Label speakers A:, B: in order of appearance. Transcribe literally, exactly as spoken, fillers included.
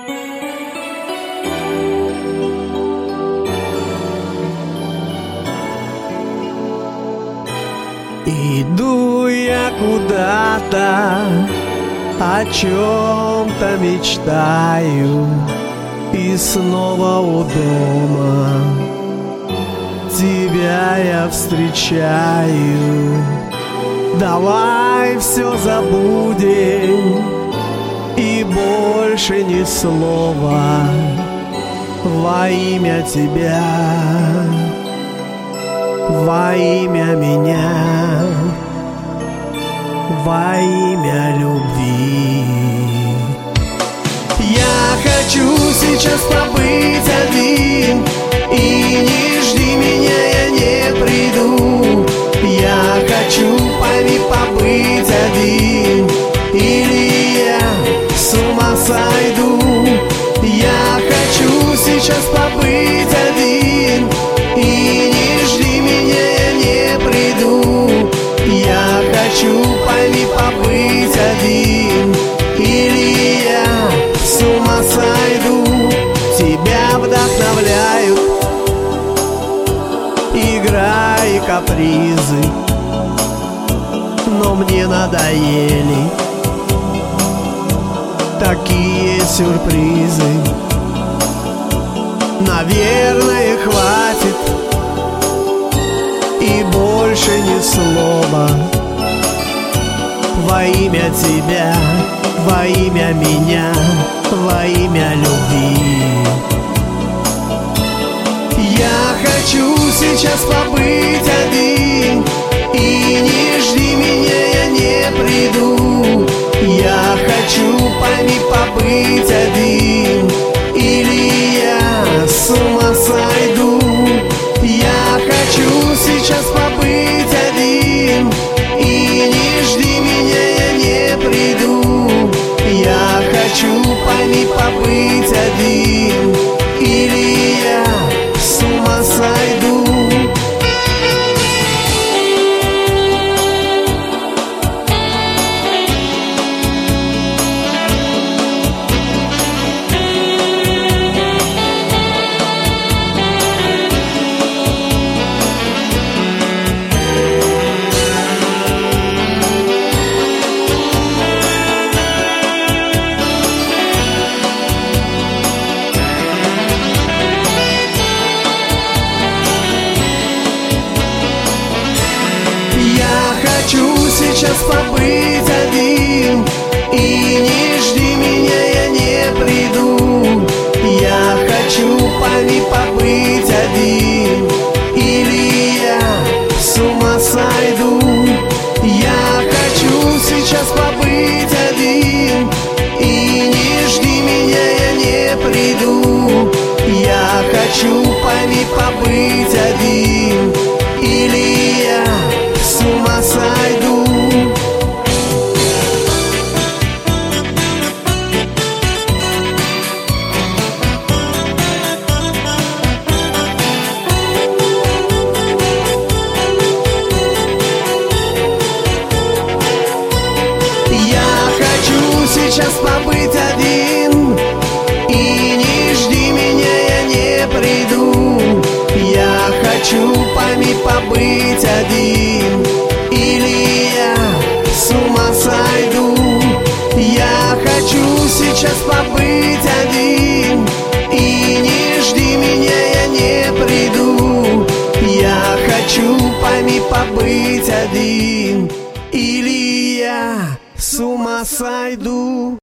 A: Иду я куда-то, о чем-то мечтаю, и снова у дома тебя я встречаю. Давай все забудем и больше ни слова во имя тебя, во имя меня, во имя любви. Я хочу сейчас побыть один, и не жди меня, я не приду. Я хочу, пойми, побыть один, или я с ума сойду. Я хочу сейчас побыть один, и не жди меня, я не приду. Я хочу, пойми, побыть один, или я с ума сойду. Тебя вдохновляют игра и капризы, но мне надоели такие сюрпризы. Наверное, хватит и больше ни слова во имя тебя, во имя меня, во имя любви. Я хочу сейчас побыть один, и не жди меня, я не приду. Я хочу, пойми, побыть один, или я с ума сойду. Я хочу сейчас побыть один, и не жди меня, я не приду. Я хочу, пойми, побыть один, или я с ума сойду. Хочу сейчас побыть один, и не жди меня, я не приду. Я хочу, пойми, побыть один, или я с ума сойду. Я хочу сейчас побыть один, и не жди меня, я не приду. Я хочу, пойми, побыть один, или я с ума сойду. Я хочу сейчас побыть один, и не жди меня, я не приду. Я хочу, пойми, побыть один, или я с ума сойду. Я хочу сейчас побыть один, и не жди меня, я не приду. Я хочу, пойми, побыть один, или я с ума сойду.